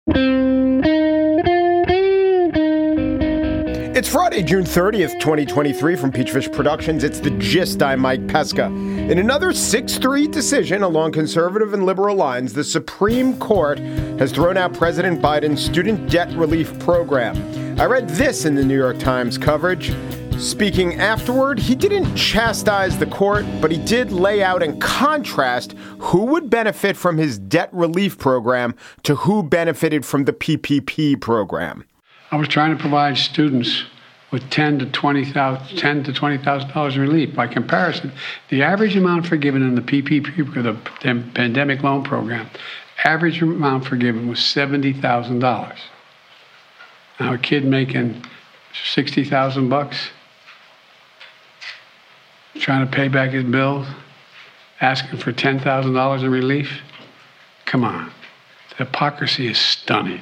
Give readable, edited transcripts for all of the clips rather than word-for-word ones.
It's Friday, June 30th, 2023 from Peachfish Productions. It's The Gist. I'm Mike Pesca. In another 6-3 decision along conservative and liberal lines, the Supreme Court has thrown out President Biden's student debt relief program. I read this in the New York Times coverage. Speaking afterward, he didn't chastise the court, but he did lay out in contrast who would benefit from his debt relief program to who benefited from the PPP program. I was trying to provide students with $10,000 to $20,000 in relief. By comparison, the average amount forgiven in the PPP, the pandemic loan program, average amount forgiven was $70,000. Now a kid making $60,000, trying to pay back his bills, asking for $10,000 in relief. Come on, the hypocrisy is stunning.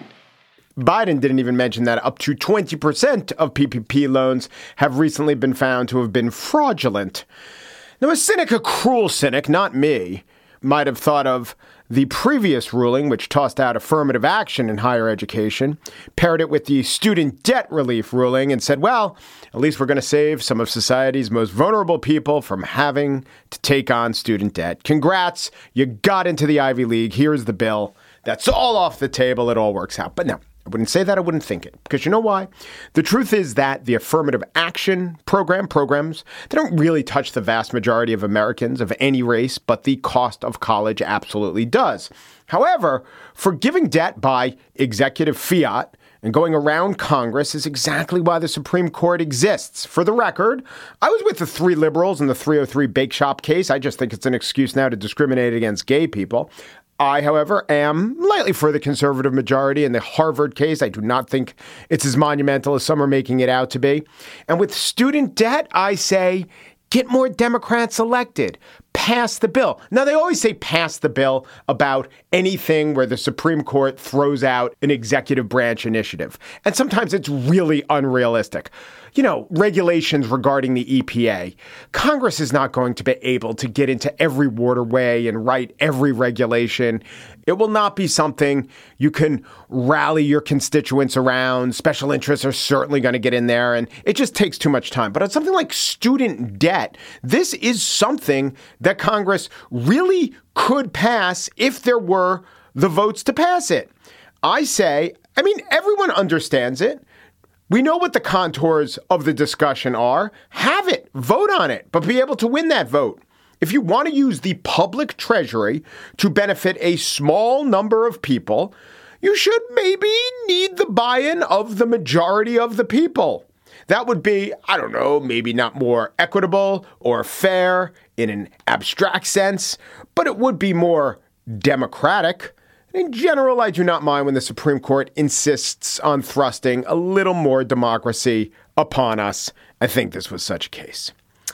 Biden didn't even mention that up to 20% of PPP loans have recently been found to have been fraudulent. Now, a cynic, a cruel cynic, not me, might have thought of the previous ruling, which tossed out affirmative action in higher education, paired it with the student debt relief ruling and said, well, at least we're going to save some of society's most vulnerable people from having to take on student debt. Congrats, you got into the Ivy League. Here's the bill. That's all off the table. It all works out. But no. I wouldn't say that. I wouldn't think it. Because you know why? The truth is that the affirmative action programs, they don't really touch the vast majority of Americans of any race, but the cost of college absolutely does. However, forgiving debt by executive fiat and going around Congress is exactly why the Supreme Court exists. For the record, I was with the three liberals in the 303 Bake Shop case. I just think it's an excuse now to discriminate against gay people. I, however, am slightly for the conservative majority in the Harvard case. I do not think it's as monumental as some are making it out to be. And with student debt, I say, get more Democrats elected. Pass the bill. Now, they always say pass the bill about anything where the Supreme Court throws out an executive branch initiative. And sometimes it's really unrealistic. You know, regulations regarding the EPA. Congress is not going to be able to get into every waterway and write every regulation. It will not be something you can rally your constituents around. Special interests are certainly going to get in there, and it just takes too much time. But on something like student debt, this is something that Congress really could pass if there were the votes to pass it. I say, everyone understands it. We know what the contours of the discussion are. Have it, vote on it, but be able to win that vote. If you want to use the public treasury to benefit a small number of people, you should maybe need the buy-in of the majority of the people. That would be, maybe not more equitable or fair in an abstract sense, but it would be more democratic. In general, I do not mind when the Supreme Court insists on thrusting a little more democracy upon us. I think this was such a case.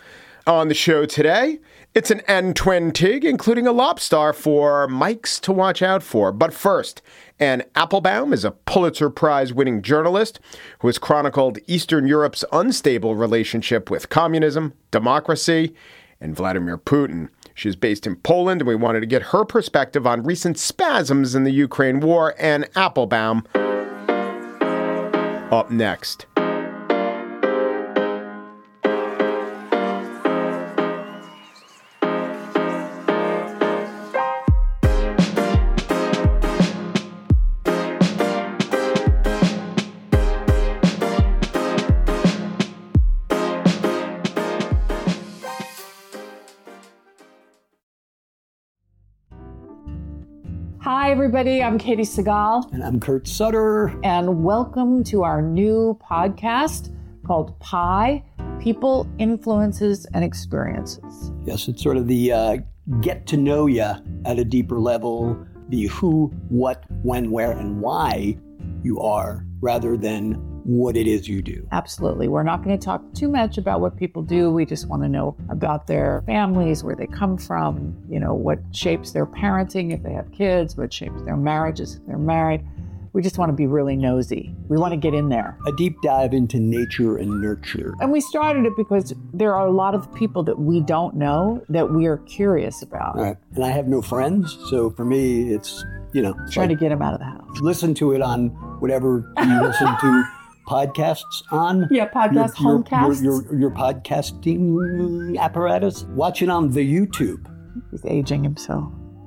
On the show today, it's an N20, including a lobster for Mikes to watch out for. But first, Anne Applebaum is a Pulitzer Prize-winning journalist who has chronicled Eastern Europe's unstable relationship with communism, democracy, and Vladimir Putin. She's based in Poland, and we wanted to get her perspective on recent spasms in the Ukraine war. Anne Applebaum up next. Hi, everybody. I'm Katie Segal. And I'm Kurt Sutter. And welcome to our new podcast called PIE, People, Influences, and Experiences. Yes, it's sort of the get to know you at a deeper level, the who, what, when, where, and why you are, rather than what it is you do. Absolutely. We're not going to talk too much about what people do. We just want to know about their families, where they come from, what shapes their parenting if they have kids, what shapes their marriages if they're married. We just want to be really nosy. We want to get in there. A deep dive into nature and nurture. And we started it because there are a lot of people that we don't know that we are curious about. Right. And I have no friends, so for me, it's Trying to get him out of the house. Listen to it on whatever you listen to podcasts on. Yeah, podcast, homecasts. Your podcasting apparatus. Watch it on the YouTube. He's aging himself.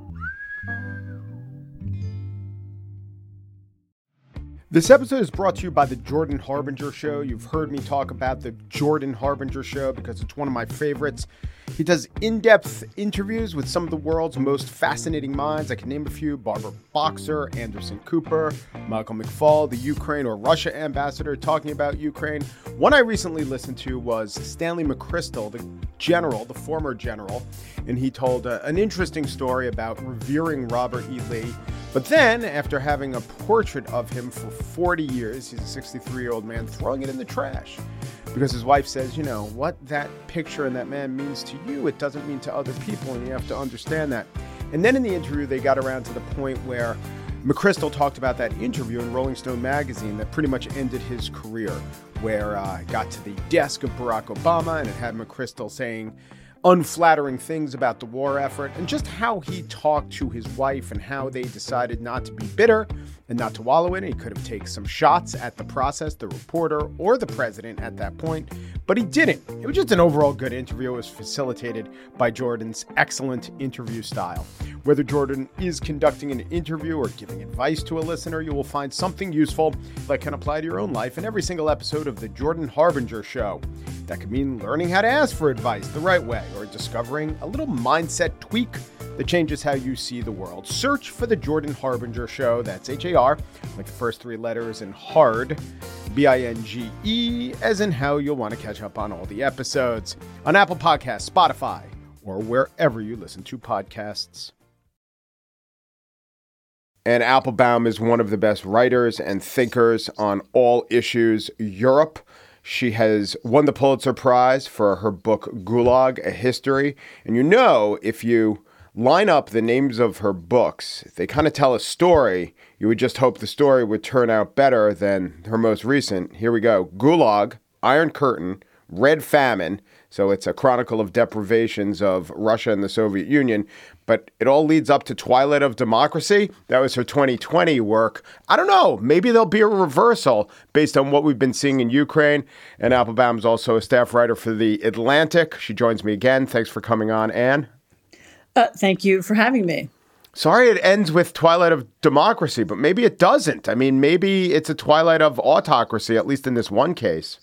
This episode is brought to you by the Jordan Harbinger Show. You've heard me talk about the Jordan Harbinger Show because it's one of my favorites. He does in-depth interviews with some of the world's most fascinating minds. I can name a few: Barbara Boxer, Anderson Cooper, Michael McFaul, the Ukraine or Russia ambassador talking about Ukraine. One I recently listened to was Stanley McChrystal, the former general, and he told an interesting story about revering Robert E. Lee. But then, after having a portrait of him for 40 years, he's a 63-year-old man, throwing it in the trash. Because his wife says, what that picture and that man means to you, it doesn't mean to other people, and you have to understand that. And then in the interview, they got around to the point where McChrystal talked about that interview in Rolling Stone magazine that pretty much ended his career, where it got to the desk of Barack Obama, and it had McChrystal saying unflattering things about the war effort, and just how he talked to his wife and how they decided not to be bitter and not to wallow in it. He could have taken some shots at the process, the reporter, or the president at that point, but he didn't. It was just an overall good interview. It was facilitated by Jordan's excellent interview style. Whether Jordan is conducting an interview or giving advice to a listener, you will find something useful that can apply to your own life in every single episode of The Jordan Harbinger Show. That could mean learning how to ask for advice the right way, or discovering a little mindset tweak that changes how you see the world. Search for The Jordan Harbinger Show. That's H-A-R, like the first three letters, and hard, B-I-N-G-E, as in how you'll want to catch up on all the episodes on Apple Podcasts, Spotify, or wherever you listen to podcasts. Anne Applebaum is one of the best writers and thinkers on all issues Europe. She has won the Pulitzer Prize for her book Gulag, A History. And if you line up the names of her books, they kind of tell a story. You would just hope the story would turn out better than her most recent. Here we go. Gulag, Iron Curtain, Red Famine. So it's a chronicle of deprivations of Russia and the Soviet Union. But it all leads up to Twilight of Democracy. That was her 2020 work. I don't know. Maybe there'll be a reversal based on what we've been seeing in Ukraine. And Applebaum's also a staff writer for The Atlantic. She joins me again. Thanks for coming on, Anne. Thank you for having me. Sorry it ends with Twilight of Democracy, but maybe it doesn't. I mean, maybe it's a Twilight of Autocracy, at least in this one case.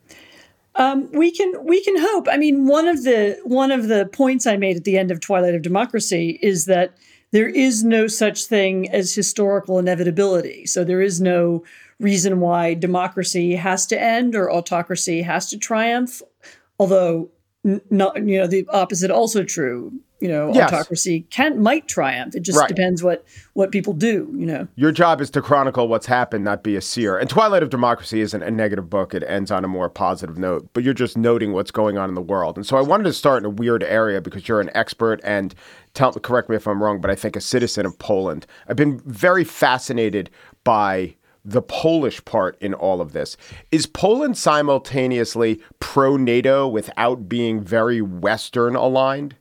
We can hope. I mean, one of the points I made at the end of Twilight of Democracy is that there is no such thing as historical inevitability. So there is no reason why democracy has to end or autocracy has to triumph. Although, the opposite also true. Yes. Autocracy might triumph. It just depends what people do, Your job is to chronicle what's happened, not be a seer. And Twilight of Democracy isn't a negative book. It ends on a more positive note, but you're just noting what's going on in the world. And so I wanted to start in a weird area because you're an expert and correct me if I'm wrong, but I think a citizen of Poland. I've been very fascinated by the Polish part in all of this. Is Poland simultaneously pro-NATO without being very Western aligned?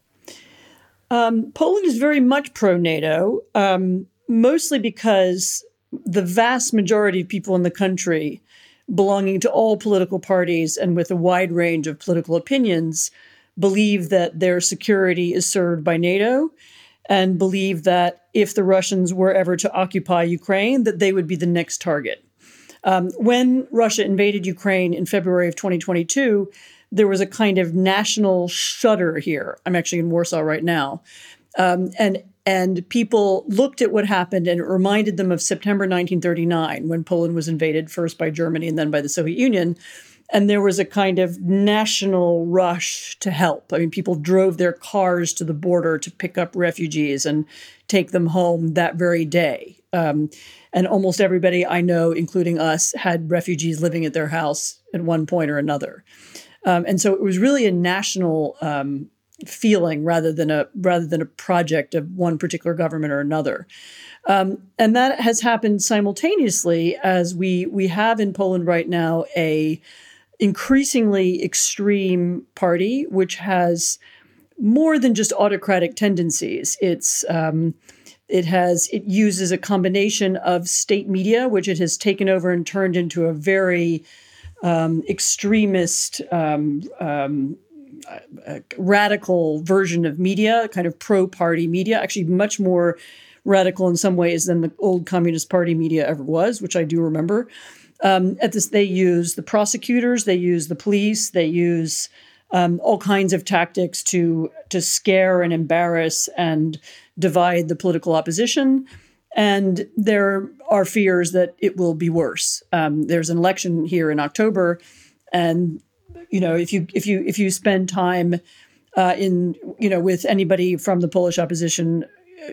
Poland is very much pro-NATO, mostly because the vast majority of people in the country belonging to all political parties and with a wide range of political opinions believe that their security is served by NATO and believe that if the Russians were ever to occupy Ukraine, that they would be the next target. When Russia invaded Ukraine in February of 2022, there was a kind of national shudder here. I'm actually in Warsaw right now. And people looked at what happened, and it reminded them of September 1939, when Poland was invaded first by Germany and then by the Soviet Union. And there was a kind of national rush to help. I mean, people drove their cars to the border to pick up refugees and take them home that very day. And almost everybody I know, including us, had refugees living at their house at one point or another. And so it was really a national feeling rather than a project of one particular government or another. And that has happened simultaneously as we have in Poland right now a increasingly extreme party, which has more than just autocratic tendencies. It's It uses a combination of state media, which it has taken over and turned into a very extremist, radical version of media, kind of pro-party media, actually much more radical in some ways than the old Communist Party media ever was, which I do remember. They use the prosecutors, they use the police, they use all kinds of tactics to scare and embarrass and divide the political opposition. And there are fears that it will be worse. There's an election here in October, and if you spend time with anybody from the Polish opposition,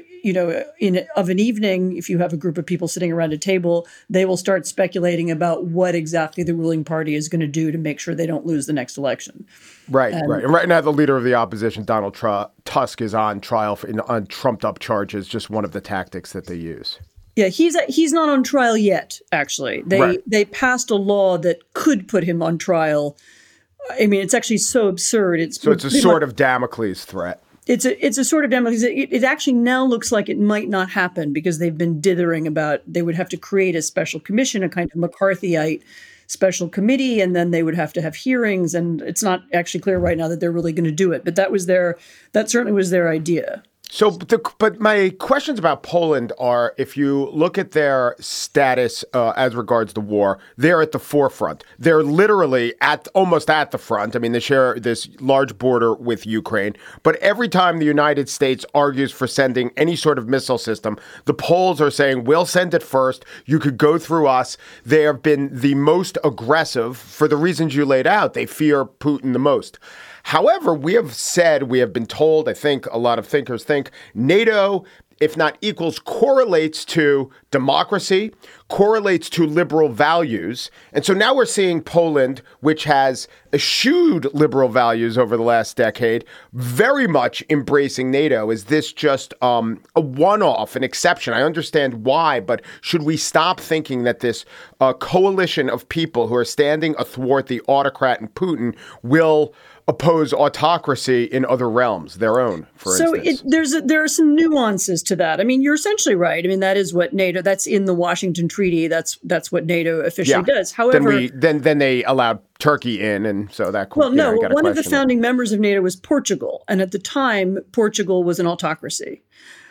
of an evening, if you have a group of people sitting around a table, they will start speculating about what exactly the ruling party is going to do to make sure they don't lose the next election. Right. And right now, the leader of the opposition, Donald Tusk, is on trial on trumped-up charges, just one of the tactics that they use. Yeah, he's not on trial yet, actually. They passed a law that could put him on trial. I mean, it's actually so absurd. It's a sort of Damocles threat. It's a sort of Damocles. It actually now looks like it might not happen because they've been dithering about they would have to create a special commission, a kind of McCarthyite special committee, and then they would have to have hearings. And it's not actually clear right now that they're really going to do it. But that certainly was their idea. So, but my questions about Poland are, if you look at their status as regards the war, they're at the forefront. They're literally almost at the front. I mean, they share this large border with Ukraine. But every time the United States argues for sending any sort of missile system, the Poles are saying, we'll send it first. You could go through us. They have been the most aggressive for the reasons you laid out. They fear Putin the most. However, we have been told, I think a lot of thinkers think, NATO, if not equals, correlates to democracy, correlates to liberal values. And so now we're seeing Poland, which has eschewed liberal values over the last decade, very much embracing NATO. Is this just a one-off, an exception? I understand why, but should we stop thinking that this coalition of people who are standing athwart the autocrat and Putin will oppose autocracy in other realms, their own, for instance? So there are some nuances to that. I mean, you're essentially right. I mean, that is what NATO, that's in the Washington Treaty. That's what NATO officially does. However, then they allowed Turkey in, and so that. Well, no, one of the founding members of NATO was Portugal, and at the time, Portugal was an autocracy.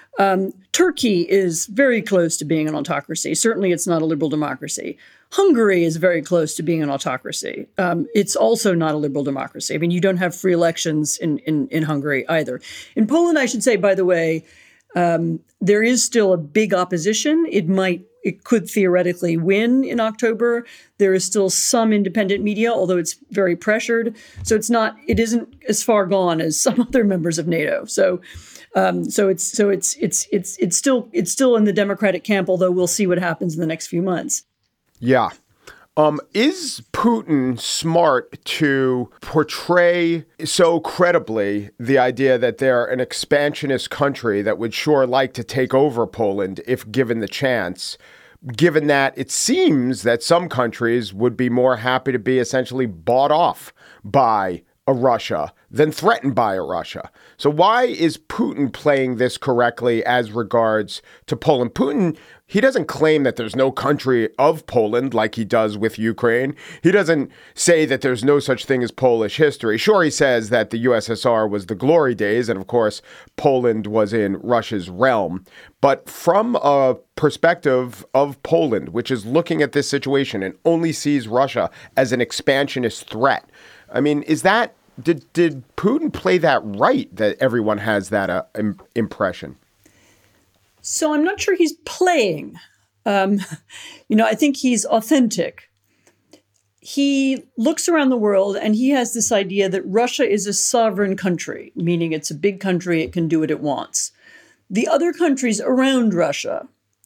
Turkey is very close to being an autocracy. Certainly, it's not a liberal democracy. Hungary is very close to being an autocracy. It's also not a liberal democracy. I mean, you don't have free elections in Hungary either. In Poland, I should say, by the way, there is still a big opposition. It could theoretically win in October. There is still some independent media, although it's very pressured. So it isn't as far gone as some other members of NATO. So it's still in the Democratic camp, although we'll see what happens in the next few months. Yeah. Is Putin smart to portray so credibly the idea that they're an expansionist country that would sure like to take over Poland if given the chance, given that it seems that some countries would be more happy to be essentially bought off by a Russia than threatened by a Russia? So why is Putin playing this correctly as regards to Poland? Putin, he doesn't claim that there's no country of Poland like he does with Ukraine. He doesn't say that there's no such thing as Polish history. Sure, he says that the USSR was the glory days, and of course, Poland was in Russia's realm. But from a perspective of Poland, which is looking at this situation and only sees Russia as an expansionist threat, I mean, did Putin play that right, that everyone has that impression? So I'm not sure he's playing. I think he's authentic. He looks around the world and he has this idea that Russia is a sovereign country, meaning it's a big country, it can do what it wants. The other countries around Russia,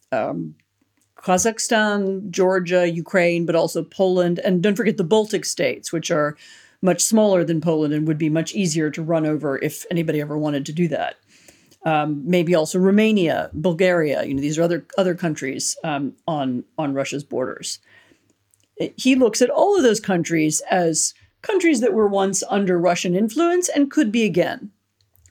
Kazakhstan, Georgia, Ukraine, but also Poland, and don't forget the Baltic states, which are much smaller than Poland and would be much easier to run over if anybody ever wanted to do that. Maybe also Romania, Bulgaria. These are other countries on Russia's borders. He looks at all of those countries as countries that were once under Russian influence and could be again.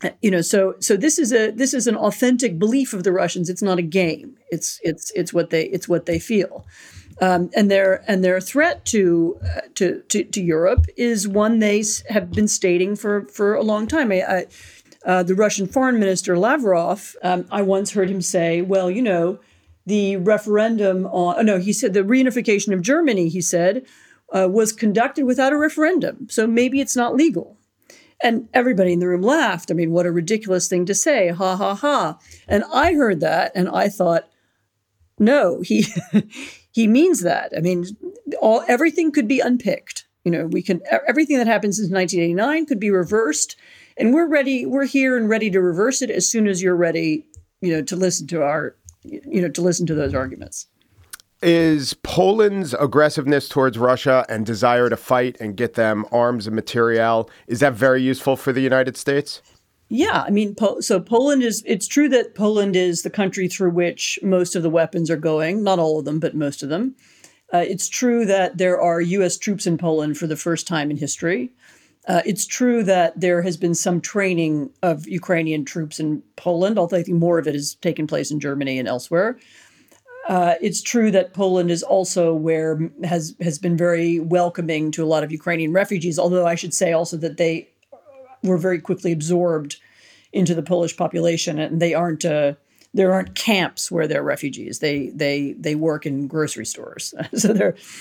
So this is an authentic belief of the Russians. It's not a game. It's what they feel. And their threat to Europe is one they have been stating for a long time. The Russian Foreign Minister Lavrov, I once heard him say, well, the referendum he said the reunification of Germany, he said, was conducted without a referendum. So maybe it's not legal. And everybody in the room laughed. I mean, what a ridiculous thing to say. Ha, ha, ha. And I heard that and I thought, no, he means that. I mean, everything could be unpicked. Everything that happened since 1989 could be reversed. And we're here and ready to reverse it as soon as you're ready, to listen to those arguments. Is Poland's aggressiveness towards Russia and desire to fight and get them arms and materiel, is that very useful for the United States? Yeah, I mean, so Poland it's true that Poland is the country through which most of the weapons are going, not all of them, but most of them. It's true that there are U.S. troops in Poland for the first time in history. It's true that there has been some training of Ukrainian troops in Poland, although I think more of it has taken place in Germany and elsewhere. It's true that Poland is also has been very welcoming to a lot of Ukrainian refugees, although I should say also that they were very quickly absorbed into the Polish population, and there aren't camps where they're refugees. They work in grocery stores, so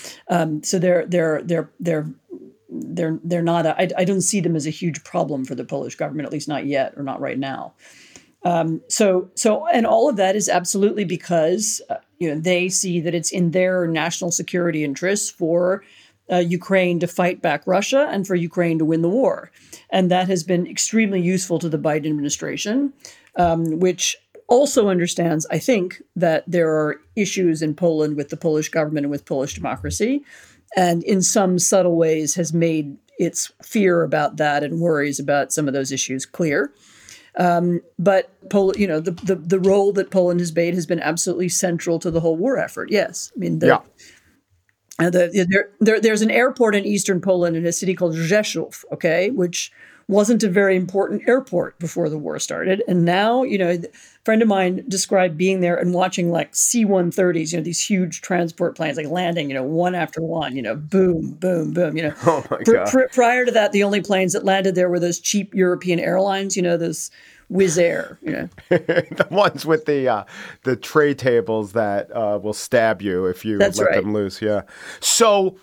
they're not. I don't see them as a huge problem for the Polish government, at least not yet, or not right now. So and all of that is absolutely because they see that it's in their national security interests for Ukraine to fight back Russia and for Ukraine to win the war. And that has been extremely useful to the Biden administration, which also understands, I think, that there are issues in Poland with the Polish government and with Polish democracy, and in some subtle ways has made its fear about that and worries about some of those issues clear. But the role that Poland has played has been absolutely central to the whole war effort. Yes, I mean, there's an airport in eastern Poland in a city called Rzeszów, which wasn't a very important airport before the war started, and now a friend of mine described being there and watching like C-130s, these huge transport planes like landing, one after one, boom, boom, boom, Oh my God. Prior to that, the only planes that landed there were those cheap European airlines, those Wizz Air, the ones with the tray tables that will stab you if you let them loose. Yeah. So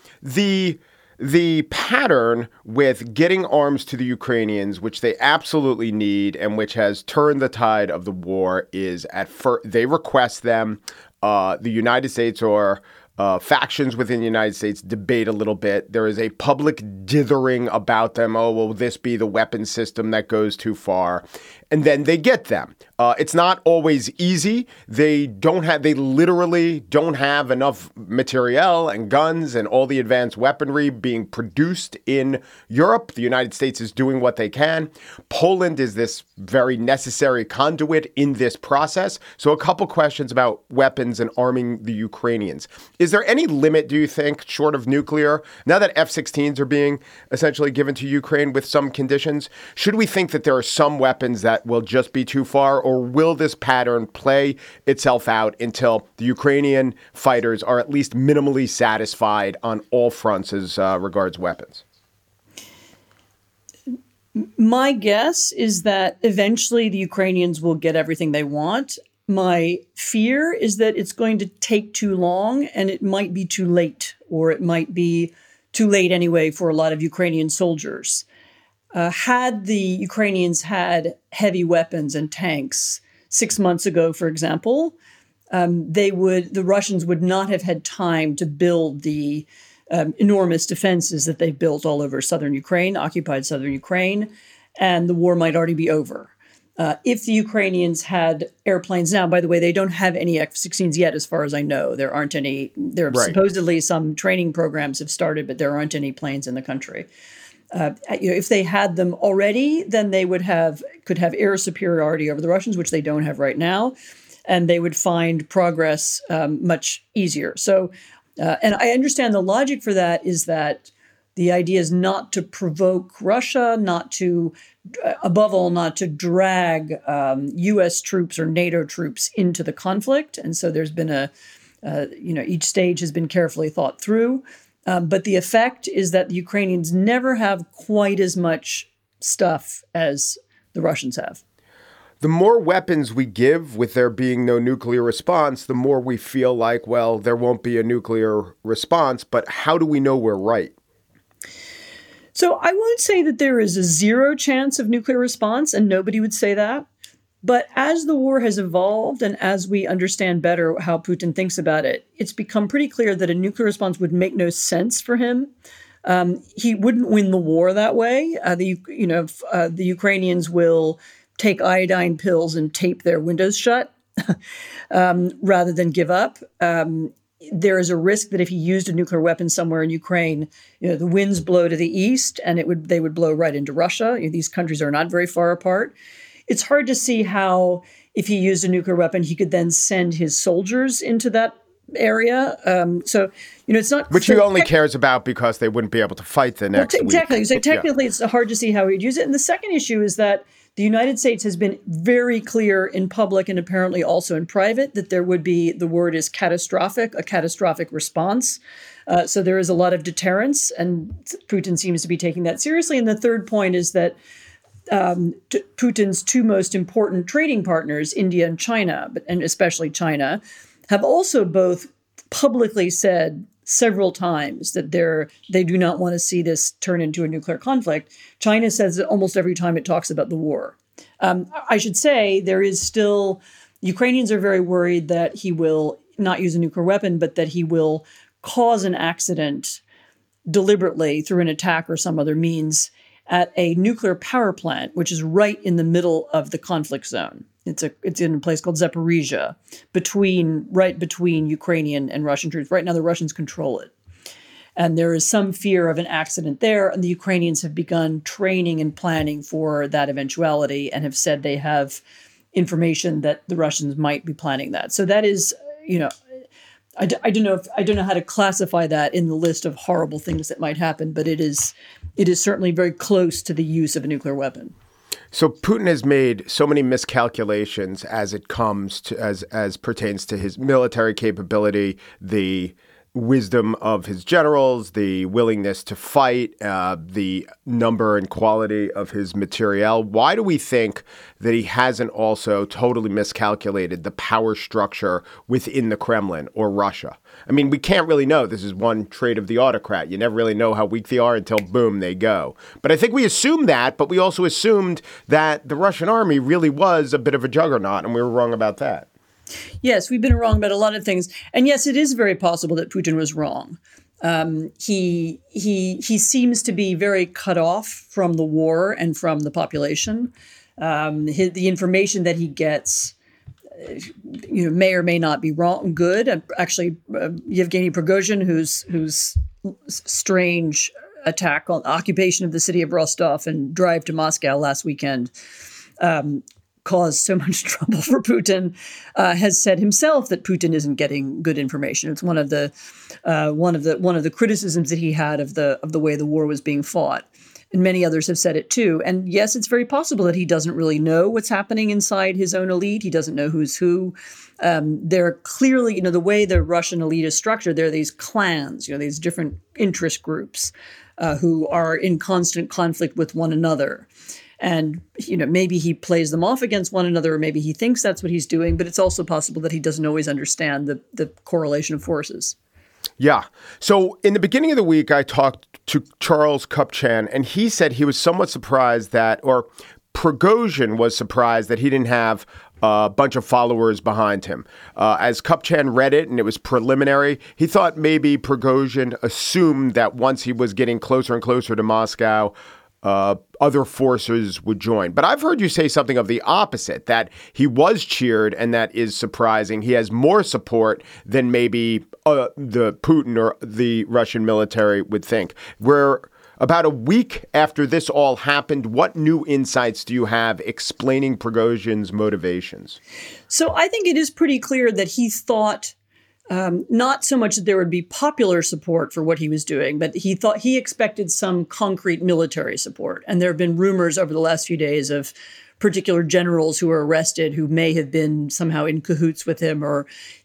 the pattern with getting arms to the Ukrainians, which they absolutely need and which has turned the tide of the war, is at first they request them. The United States or factions within the United States debate a little bit. There is a public dithering about them. Oh, will this be the weapon system that goes too far? And then they get them. It's not always easy. They literally don't have enough materiel and guns and all the advanced weaponry being produced in Europe. The United States is doing what they can. Poland is this very necessary conduit in this process. So a couple questions about weapons and arming the Ukrainians. Is there any limit, do you think, short of nuclear, now that F-16s are being essentially given to Ukraine with some conditions? Should we think that there are some weapons that will just be too far, or will this pattern play itself out until the Ukrainian fighters are at least minimally satisfied on all fronts as regards weapons? My guess is that eventually the Ukrainians will get everything they want. My fear is that it's going to take too long, and it might be too late, or it might be too late anyway for a lot of Ukrainian soldiers. Had the Ukrainians had heavy weapons and tanks 6 months ago, for example, the Russians would not have had time to build the enormous defenses that they've built all over southern Ukraine, occupied southern Ukraine, and the war might already be over. If the Ukrainians had airplanes now, by the way, they don't have any F-16s yet, as far as I know. There aren't any. There Right. Supposedly some training programs have started, but there aren't any planes in the country. If they had them already, then they could have air superiority over the Russians, which they don't have right now, and they would find progress much easier. So, and I understand the logic for that is that the idea is not to provoke Russia, not to above all, not to drag U.S. troops or NATO troops into the conflict. And so there's been each stage has been carefully thought through. But the effect is that the Ukrainians never have quite as much stuff as the Russians have. The more weapons we give with there being no nuclear response, the more we feel like, well, there won't be a nuclear response. But how do we know we're right? So I won't say that there is a zero chance of nuclear response, and nobody would say that. But as the war has evolved and as we understand better how Putin thinks about it, it's become pretty clear that a nuclear response would make no sense for him. He wouldn't win the war that way. The Ukrainians will take iodine pills and tape their windows shut rather than give up. There is a risk that if he used a nuclear weapon somewhere in Ukraine, the winds blow to the east and they would blow right into Russia. These countries are not very far apart. It's hard to see how, if he used a nuclear weapon, he could then send his soldiers into that area. It's not... Which he only cares about because they wouldn't be able to fight the next week. Exactly. So technically, It's hard to see how he'd use it. And the second issue is that the United States has been very clear in public and apparently also in private that there would be, the word is catastrophic, a catastrophic response. So there is a lot of deterrence, and Putin seems to be taking that seriously. And the third point is that Putin's two most important trading partners, India and China, and especially China, have also both publicly said several times that they do not want to see this turn into a nuclear conflict. China says it almost every time it talks about the war. I should say Ukrainians are very worried that he will not use a nuclear weapon, but that he will cause an accident deliberately through an attack or some other means at a nuclear power plant, which is right in the middle of the conflict zone. It's in a place called Zaporizhia, right between Ukrainian and Russian troops. Right now, the Russians control it. And there is some fear of an accident there. And the Ukrainians have begun training and planning for that eventuality and have said they have information that the Russians might be planning that. So that is, I don't know how to classify that in the list of horrible things that might happen, but it is certainly very close to the use of a nuclear weapon. So Putin has made so many miscalculations as it comes to as pertains to his military capability, the wisdom of his generals, the willingness to fight, the number and quality of his materiel. Why do we think that he hasn't also totally miscalculated the power structure within the Kremlin or Russia? I mean, we can't really know. This is one trait of the autocrat. You never really know how weak they are until, boom, they go. But I think we assumed that, but we also assumed that the Russian army really was a bit of a juggernaut, and we were wrong about that. Yes, we've been wrong about a lot of things. And yes, it is very possible that Putin was wrong. He seems to be very cut off from the war and from the population. The information that he gets, may or may not be good. Actually, Yevgeny Prigozhin, whose strange attack on occupation of the city of Rostov and drive to Moscow last weekend, caused so much trouble for Putin, has said himself that Putin isn't getting good information. It's one of the criticisms that he had of the way the war was being fought. And many others have said it too. And yes, it's very possible that he doesn't really know what's happening inside his own elite. He doesn't know who's who. There are clearly, the way the Russian elite is structured, there are these clans, these different interest groups who are in constant conflict with one another. And, maybe he plays them off against one another, or maybe he thinks that's what he's doing. But it's also possible that he doesn't always understand the correlation of forces. Yeah. So in the beginning of the week, I talked to Charles Kupchan, and he said he was somewhat surprised or Prigozhin was surprised that he didn't have a bunch of followers behind him. As Kupchan read it, and it was preliminary, he thought maybe Prigozhin assumed that once he was getting closer and closer to Moscow, other forces would join. But I've heard you say something of the opposite, that he was cheered, and that is surprising. He has more support than maybe the Putin or the Russian military would think. We're about a week after this all happened. What new insights do you have explaining Prigozhin's motivations? So I think it is pretty clear that he thought Not so much that there would be popular support for what he was doing, but he expected some concrete military support. And there have been rumors over the last few days of particular generals who were arrested who may have been somehow in cahoots with him, or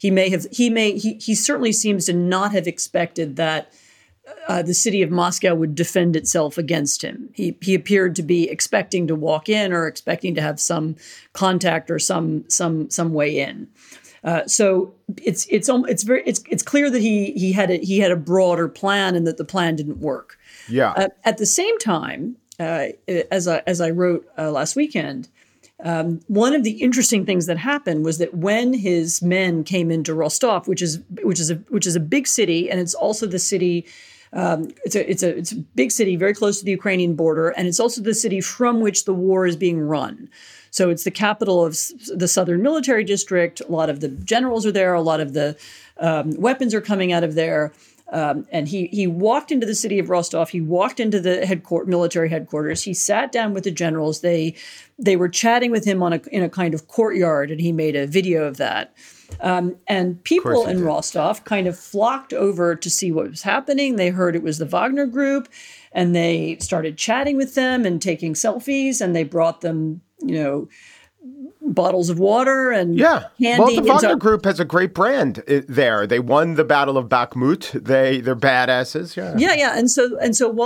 he certainly seems to not have expected that the city of Moscow would defend itself against him. He appeared to be expecting to walk in or expecting to have some contact or some way in. So it's clear that he had a broader plan and that the plan didn't work. Yeah. At the same time, as I wrote last weekend, one of the interesting things that happened was that when his men came into Rostov, which is a big city, and it's also the city. It's a big city very close to the Ukrainian border, and it's also the city from which the war is being run. So it's the capital of the Southern Military District. A lot of the generals are there. A lot of the weapons are coming out of there. And he walked into the city of Rostov. He walked into the military headquarters. He sat down with the generals. They were chatting with him in a kind of courtyard, and he made a video of that. And people in Rostov kind of flocked over to see what was happening. They heard it was the Wagner Group, and they started chatting with them and taking selfies, and they brought them, bottles of water and candy. Well, the Wagner Group has a great brand there. They won the Battle of Bakhmut. They're badasses. Yeah. And so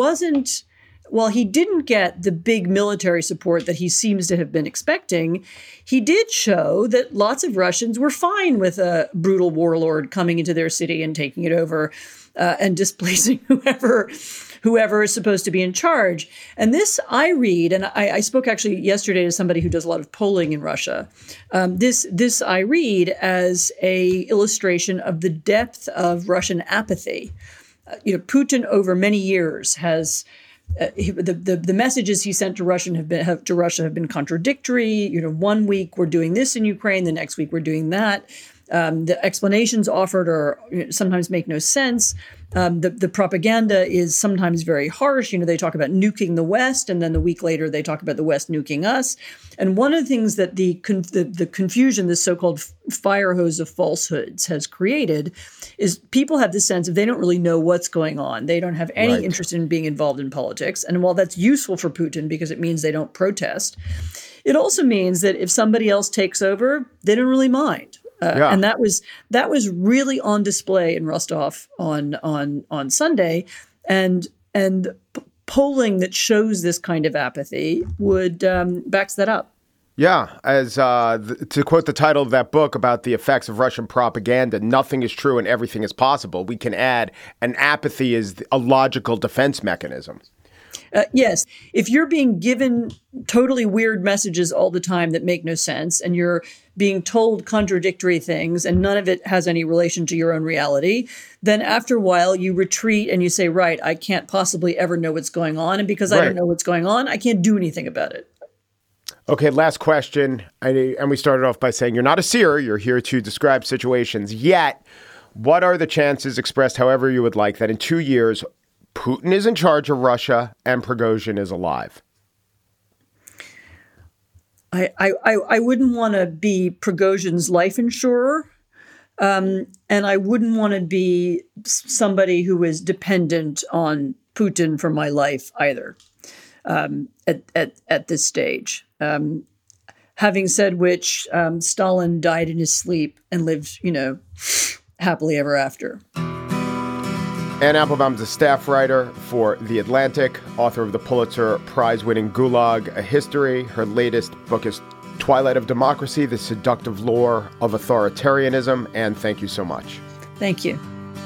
while he didn't get the big military support that he seems to have been expecting, he did show that lots of Russians were fine with a brutal warlord coming into their city and taking it over and displacing whoever is supposed to be in charge. And this I read, and I spoke actually yesterday to somebody who does a lot of polling in Russia. This I read as a illustration of the depth of Russian apathy. Putin over many years has the messages he sent to Russia have been contradictory. 1 week we're doing this in Ukraine, the next week we're doing that. The explanations offered sometimes make no sense. The propaganda is sometimes very harsh. They talk about nuking the West, and then the week later they talk about the West nuking us. And one of the things that the confusion, this so-called fire hose of falsehoods, has created is people have the sense of they don't really know what's going on. They don't have any interest in being involved in politics. And while that's useful for Putin because it means they don't protest, it also means that if somebody else takes over, they don't really mind. And that was really on display in Rostov on Sunday, and polling that shows this kind of apathy would backs that up. Yeah, as to quote the title of that book about the effects of Russian propaganda, nothing is true and everything is possible. We can add, and apathy is a logical defense mechanism. Yes. If you're being given totally weird messages all the time that make no sense, and you're being told contradictory things and none of it has any relation to your own reality, then after a while you retreat and you say, right, I can't possibly ever know what's going on. And because I don't know what's going on, I can't do anything about it. Okay, last question. And we started off by saying you're not a seer. You're here to describe situations. Yet, what are the chances, expressed however you would like, that in 2 years, Putin is in charge of Russia and Prigozhin is alive? I wouldn't want to be Prigozhin's life insurer, and I wouldn't want to be somebody who is dependent on Putin for my life either. At this stage, having said which, Stalin died in his sleep and lived, happily ever after. Anne Applebaum's a staff writer for The Atlantic, author of the Pulitzer Prize-winning Gulag, A History. Her latest book is Twilight of Democracy, The Seductive Lure of Authoritarianism. Anne, thank you so much. Thank you.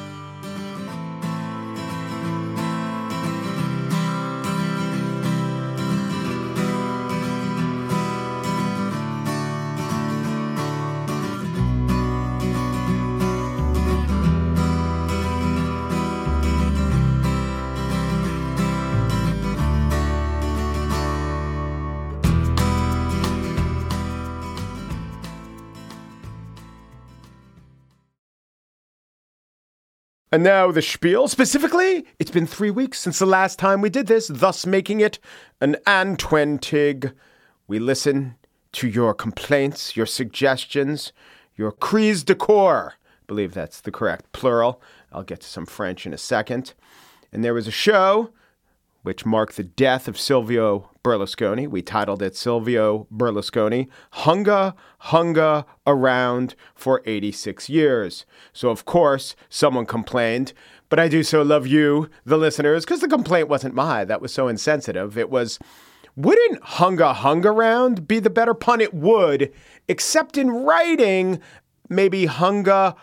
And now the spiel. Specifically, it's been 3 weeks since the last time we did this, thus making it an Anne Twentig. We listen to your complaints, your suggestions, your crise de coeur, believe that's the correct plural. I'll get to some French in a second. And there was a show which marked the death of Silvio Berlusconi. We titled it Silvio Berlusconi Hunga around for 86 years. So, of course, someone complained, but I do so love you, the listeners, because the complaint wasn't mine. That was so insensitive. It was, wouldn't Hunga around be the better pun? It would, except in writing, maybe Hunga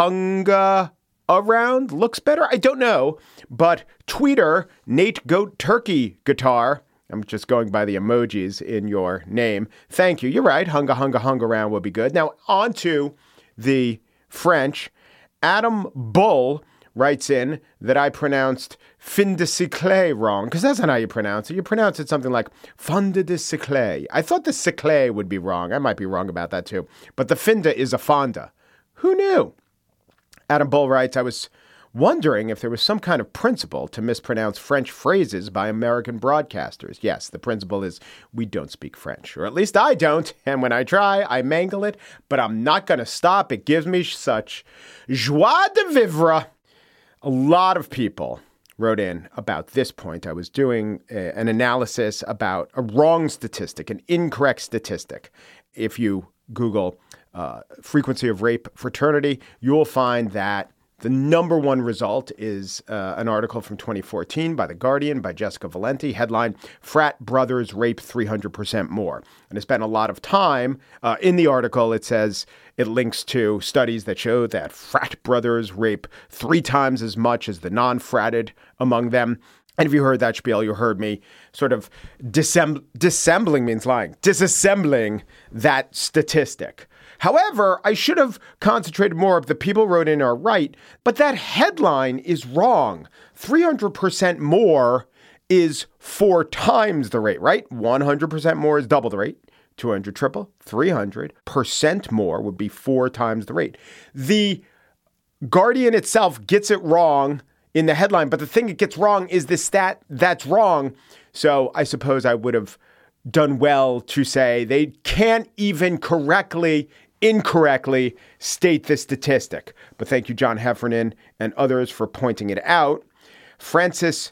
around looks better. I don't know. But tweeter Nate Goat Turkey Guitar, I'm just going by the emojis in your name. Thank you. You're right. Hunga around would be good. Now on to the French. Adam Bull writes in that I pronounced fin de cycle wrong, because that's not how you pronounce it. You pronounce it something like fin de cycle. I thought the cycle would be wrong. I might be wrong about that too. But the finda is a fonda. Who knew? Adam Bull writes, I was wondering if there was some kind of principle to mispronounce French phrases by American broadcasters. Yes, the principle is we don't speak French, or at least I don't. And when I try, I mangle it, but I'm not going to stop. It gives me such joie de vivre. A lot of people wrote in about this point. I was doing an analysis about a wrong statistic, an incorrect statistic. If you Google frequency of rape fraternity, you'll find that the number one result is an article from 2014 by The Guardian, by Jessica Valenti, headline, Frat Brothers Rape 300% More. And I spent a lot of time in the article. It says it links to studies that show that frat brothers rape 3 times as much as the non-fratted among them. And if you heard that spiel, you heard me sort of disassembling means lying, disassembling that statistic. However, I should have concentrated more. The people wrote in are right, but that headline is wrong. 300% more is 4 times the rate, right? 100% more is double the rate. 200 triple, 300% more would be 4 times the rate. The Guardian itself gets it wrong in the headline, but the thing it gets wrong is the stat that's wrong. So I suppose I would have done well to say they can't even incorrectly state the statistic. But thank you, John Heffernan and others, for pointing it out. Francis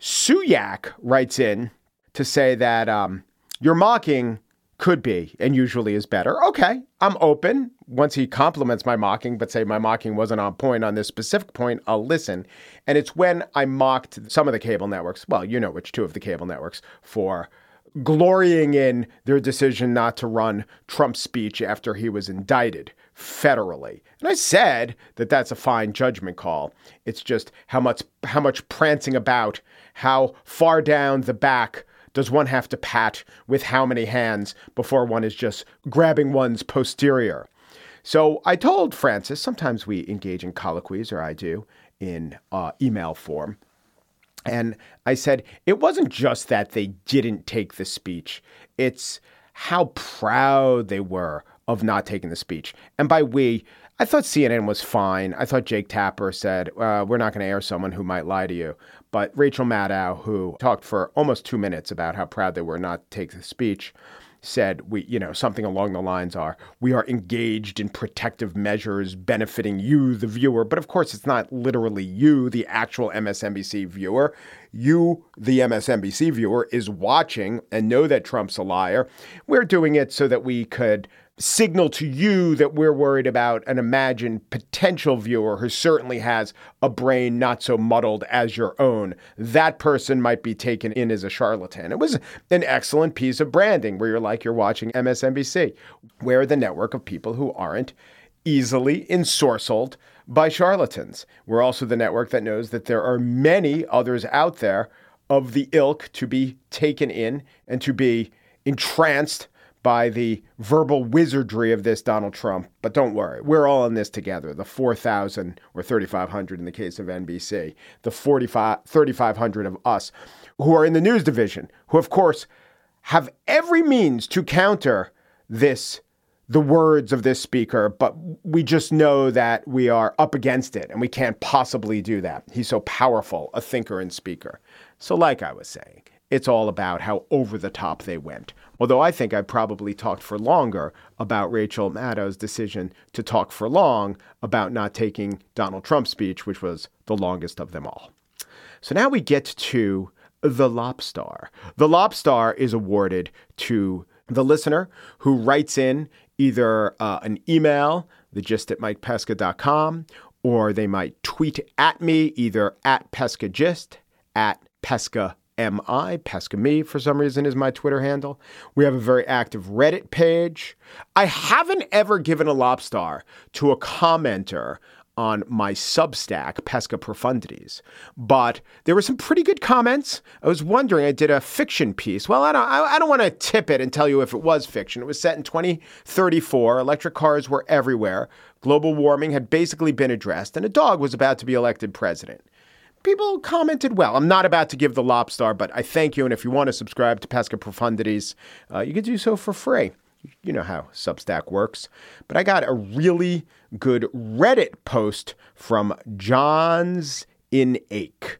Suyak writes in to say that your mocking could be and usually is better. Okay, I'm open. Once he compliments my mocking, but say my mocking wasn't on point on this specific point, I'll listen. And it's when I mocked some of the cable networks, well, you know which 2 of the cable networks, for glorying in their decision not to run Trump's speech after he was indicted federally. And I said that that's a fine judgment call. It's just how much prancing about, how far down the back does one have to pat with how many hands before one is just grabbing one's posterior. So I told Francis, sometimes we engage in colloquies, or I do, in email form. And I said, it wasn't just that they didn't take the speech. It's how proud they were of not taking the speech. And by we, I thought CNN was fine. I thought Jake Tapper said, we're not going to air someone who might lie to you. But Rachel Maddow, who talked for almost 2 minutes about how proud they were not to take the speech, said something along the lines we are engaged in protective measures benefiting you, the viewer. But of course, it's not literally you, the actual MSNBC viewer. You, the MSNBC viewer, is watching and know that Trump's a liar. We're doing it so that we could signal to you that we're worried about an imagined potential viewer who certainly has a brain not so muddled as your own. That person might be taken in as a charlatan. It was an excellent piece of branding where you're watching MSNBC. We're the network of people who aren't easily ensorcelled by charlatans. We're also the network that knows that there are many others out there of the ilk to be taken in and to be entranced by the verbal wizardry of this Donald Trump. But don't worry, we're all in this together. The 4,000 or 3,500 in the case of NBC, the 3,500 of us who are in the news division, who, of course, have every means to counter the words of this speaker, but we just know that we are up against it and we can't possibly do that. He's so powerful, a thinker and speaker. So like I was saying, it's all about how over the top they went. Although I think I probably talked for longer about Rachel Maddow's decision to talk for long about not taking Donald Trump's speech, which was the longest of them all. So now we get to the Lobstar. The Lobstar is awarded to the listener who writes in either an email, thegist@mikepesca.com, or they might tweet at me, either at PescaGist, at PescaMI, PescaMe for some reason is my Twitter handle. We have a very active Reddit page. I haven't ever given a Lobstar to a commenter on my Substack, Pesca Profundities. But there were some pretty good comments. I was wondering, I did a fiction piece. Well, I don't want to tip it and tell you if it was fiction. It was set in 2034. Electric cars were everywhere. Global warming had basically been addressed, and a dog was about to be elected president. People commented well. I'm not about to give the Lobstar, but I thank you. And if you want to subscribe to Pesca Profundities, you can do so for free. You know how Substack works. But I got a really good Reddit post from Johns in Ache,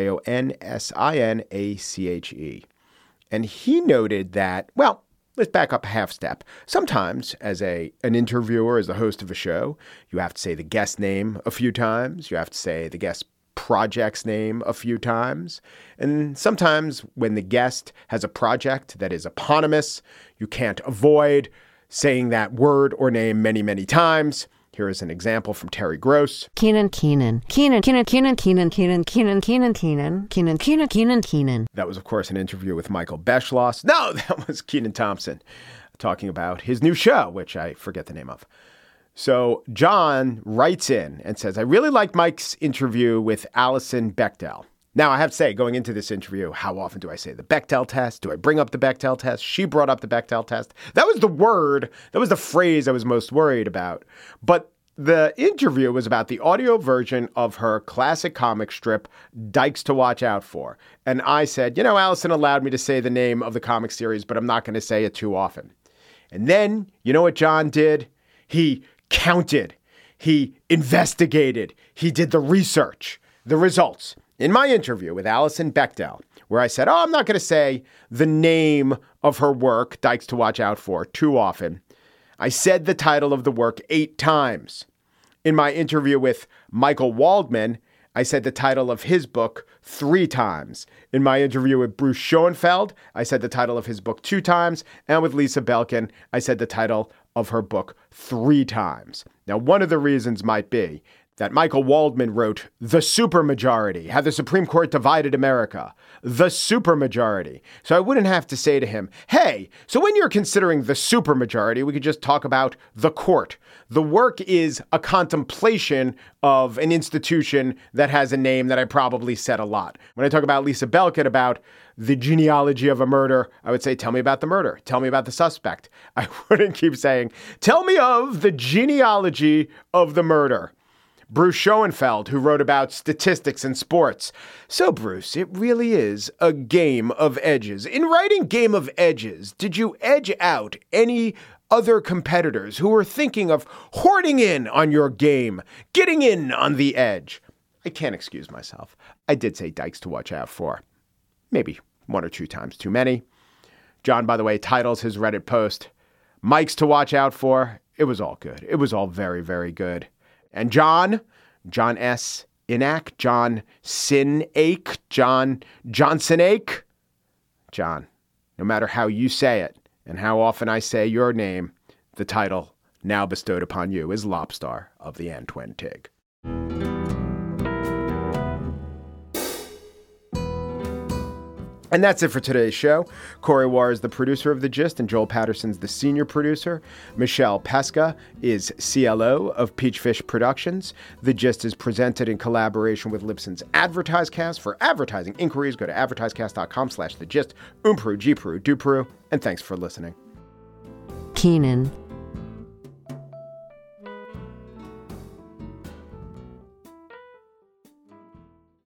JONSINACHE. And he noted that, well, let's back up a half step. Sometimes as an interviewer, as the host of a show, you have to say the guest name a few times. You have to say the guest project's name a few times. And sometimes when the guest has a project that is eponymous, you can't avoid saying that word or name many, many times. Here is an example from Terry Gross. Keenan. That was, of course, an interview with Michael Beschloss. No, that was Kenan Thompson talking about his new show, which I forget the name of. So John writes in and says, I really liked Mike's interview with Alison Bechdel. Now, I have to say, going into this interview, how often do I say the Bechdel test? Do I bring up the Bechdel test? She brought up the Bechdel test. That was the word, that was the phrase I was most worried about. But the interview was about the audio version of her classic comic strip, Dykes to Watch Out For. And I said, you know, Alison allowed me to say the name of the comic series, but I'm not going to say it too often. And then, you know what John did? He counted. He investigated. He did the research, the results. In my interview with Alison Bechdel, where I said, I'm not going to say the name of her work, Dykes to Watch Out For, too often. I said the title of the work 8 times. In my interview with Michael Waldman, I said the title of his book 3 times. In my interview with Bruce Schoenfeld, I said the title of his book 2 times. And with Lisa Belkin, I said the title of her book 3 times. Now, one of the reasons might be that Michael Waldman wrote The Supermajority, How the Supreme Court Divided America, The Supermajority. So I wouldn't have to say to him, hey, so when you're considering the supermajority, we could just talk about the court. The work is a contemplation of an institution that has a name that I probably said a lot. When I talk about Lisa Belkin, about the genealogy of a murder, I would say, tell me about the murder. Tell me about the suspect. I wouldn't keep saying, tell me of the genealogy of the murder. Bruce Schoenfeld, who wrote about statistics and sports. So, Bruce, it really is a game of edges. In writing Game of Edges, did you edge out any other competitors who were thinking of hoarding in on your game, getting in on the edge? I can't excuse myself. I did say Dykes to Watch Out For. Maybe 1 or 2 times too many. John, by the way, titles his Reddit post, Mike's to Watch Out For. It was all good. It was all very, very good. And John S. Inac, John Sin-Ake, John Johnson-Ake. John, no matter how you say it and how often I say your name, the title now bestowed upon you is Lobstar of the Antwen Tig. And that's it for today's show. Corey Warr is the producer of The Gist, and Joel Patterson's the senior producer. Michelle Pesca is CLO of Peachfish Productions. The Gist is presented in collaboration with Libsyn's AdvertiseCast. For advertising inquiries, go to advertisecast.com/thegist. Peru, G Peru, Do Peru, and thanks for listening. Keenan.